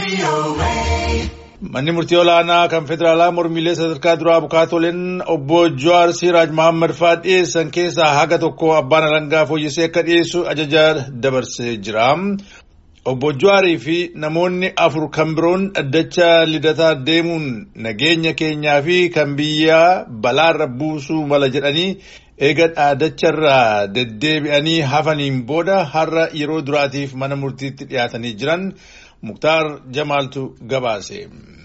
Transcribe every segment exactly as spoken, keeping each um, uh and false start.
Manni murtii olaanaa kan federaalaa mormiilee sadarkaa duraa abukaatoleen obbo Jawaar Siraaj Mohaammed fa'aa dhiyeessan keessaa haga tokko abbaan alangaa fooyyessee akka dhiyeessu ajajaa dabarsee jira. Obbo Jawaarii fi namoonni afur kan biroon dhaddacha lidataa deemuun nageenya keenyaa fi kan biyyaa balaarra buusuu mala jedhanii eega dhaadacharraa deddeebi'anii hafaniin booda har'a yeroo duraatiif mana murtiitti dhiyaatanii jiran Muktaar Jamaaltu gabaase.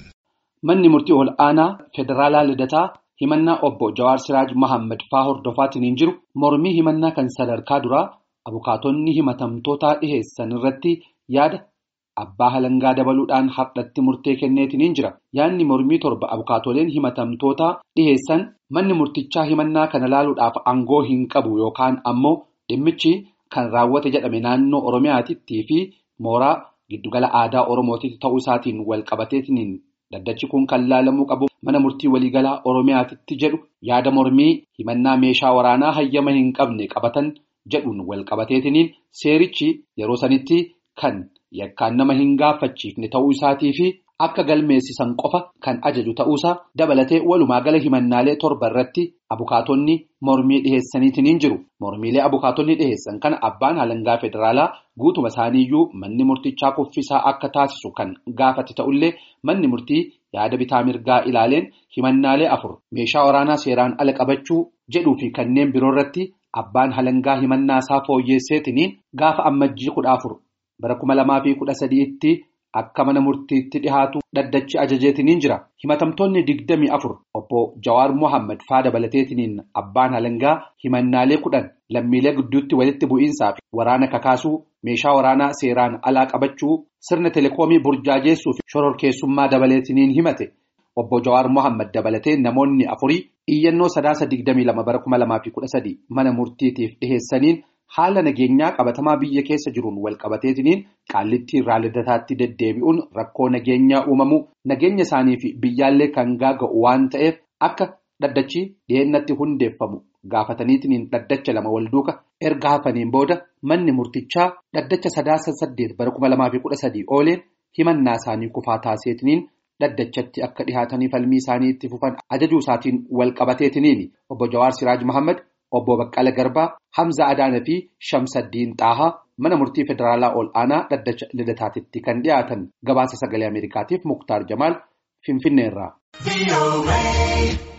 Manni murtii ol'aanaa federaalaa lidataa himannaa obbo Jawaar Siraaj Mohaammed fa'aa hordofaatiin jiru mormii himannaa kan sadarkaa duraa abukaatonni himatamtootaa dhiheessan irratti yaada abbaa alangaa dabaluudhaan hardhatti murtee kenneetiin jira. Yaadni mormii torba abukaatoleen himatamtootaa dhiheessan manni murtichaa himannaa kana laaluudhaaf aangoo hin qabu yookaan ammoo dhimmichi kan raawwate jedhame naannoo Oromiyaatittii fi mooraa giddugala aadaa Oromootitti ta'uu isaatiin wal qabateetiin dhaddachi kun kan laalamuu qabu mana murtii waliigalaa Oromiyaatitti jedhu yaada mormii himannaa meeshaa waraanaa hayyama hin qabne qabatan jedhuun wal qabateetiin seerichi yeroo sanitti kan yakkaan nama hin gaafachiifne ta'uu isaatii fi akka galmeessisan qofa kan ajaju ta'uusaa dabalatee walumaa gala himannaalee torba irratti abukaatonni mormii dhiheessaniitiin jiru. Mormiilee abukaatonni dhiheessan kana abbaan alangaa federaalaa guutuma isaaniiyyuu manni murtichaa kuffisaa akka taasisu kan gaafate ta'ullee manni murtii yaada bitaa mirgaa ilaaleen himannaalee afur meeshaa waraanaa seeraan ala qabachuu jedhuu fi kanneen biroo irratti abbaan alangaa himannaa isaa fooyyeesseetiin gaafa ammajjii kudha afur bara kuma lamaa fi kudha sadiitti akka mana murtiitti dhihaatu dhaddachi ajajeetiin jira. Himatamtoonni digdamii afur obbo Jawaar Mohaammed fa'aa dabalateetiin abbaan alangaa himannaalee kudhan lammiilee gidduutti walitti bu'iinsaa fi waraana kakaasuu meeshaa waraanaa seeraan alaa qabachuu sirna telekoomii burjaajeessuu fi shororkeessummaa dabaleetiin himate. Obbo Jawaar Mohaammed dabalatee namoonni afurii iyyannoo sadaasa digdamii lama bara kuma lamaa fi kudha sadii mana murtiitiif dhiheessaniin haala nageenyaa qabatamaa biyya keessa jiruun wal qabateetiin qaallittii irraa lidataatti deddeebi'uun rakkoo nageenyaa uumamuu nageenya isaanii fi biyyaallee kan gaaga'u waan ta'eef akka dhaddachi dhiyeennatti hundeeffamu gaafataniitiin dhaddacha lama wal duuka erga hafaniin booda manni murtichaa dhaddacha sadaasa saddeet bara kuma lamaa fi kudha sadii ooleen himannaa isaanii kufaa taaseetiin dhaddachatti akka dhihaatanii falmii isaanii itti fufan ajajuu isaatiin wal qabateetiin obbo Jawaar Siraaj Mohaammed obbo Baqqala Garbaa, Hamza Adaana fi Shamsaddiin Xaahaa mana murtii federaalaa ol'aanaa dhaddacha lidataatitti kan dhiyaatan gabaasa sagalee Ameerikaatiif Muktaar Jamaal Finfinneerraa.